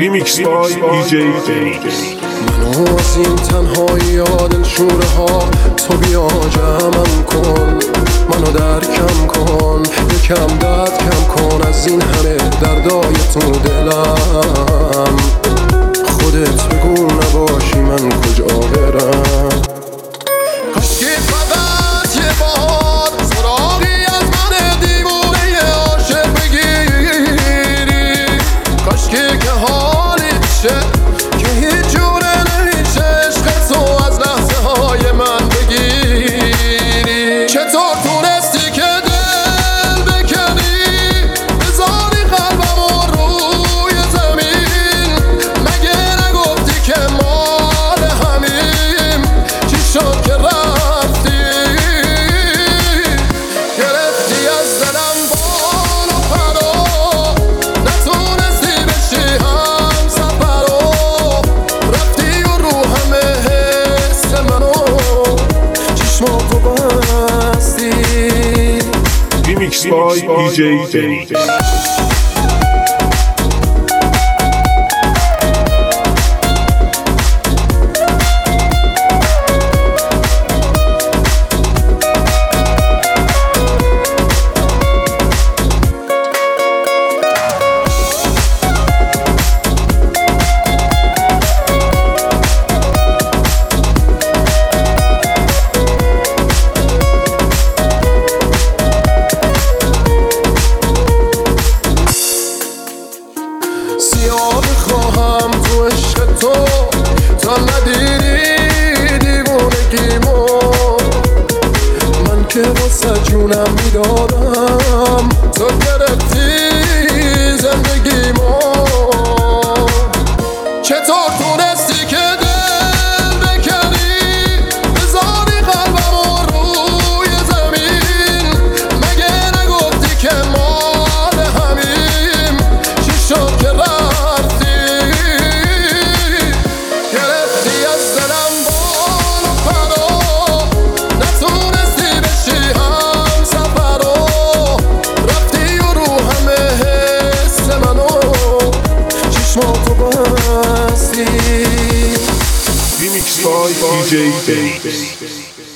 Remix by DJ Denix. منو از این تنهایی ها دلشوره ها تو بیا جمعم کن، منو درکم کن، یکم درد کم کن از این همه دردای تو دلم. خودت بگو نباشی من کجا برم. کاشکی فقط یه بار سراغی از من دیوونه عاشق بگیری، کاشکی که حالی بشه که هیچ جوره نمیشه عشق تو از لحظه های من بگیری. چطور تونستی که دل بکنی بذاری قلبمو روی زمین؟ مگه نگفتی که مال همیم؟ چی شد که رفتی؟ گرفتی از دلم بال و پرا، نتونستی بشی هم سفرا، رفتی و رو همه حس منو چشماتو بستی. Remix by DJ Denix. سیاه خواهم تو عشق تو تا ندیدی دیوونگیمو. من که واسه جونم میدادم تو گرفتی زندگیمو. چطور تونستی که دل بکنی بذاری قلبمو روی زمین؟ مگه نگفتی که مال همیم؟ چی شد که رفتی؟ گرفتی از دلم بال و پرا، نتونستی بشی هم سفرا، رفتی و رو همه حس منو چشماتو بستی. Remix by DJ Denix.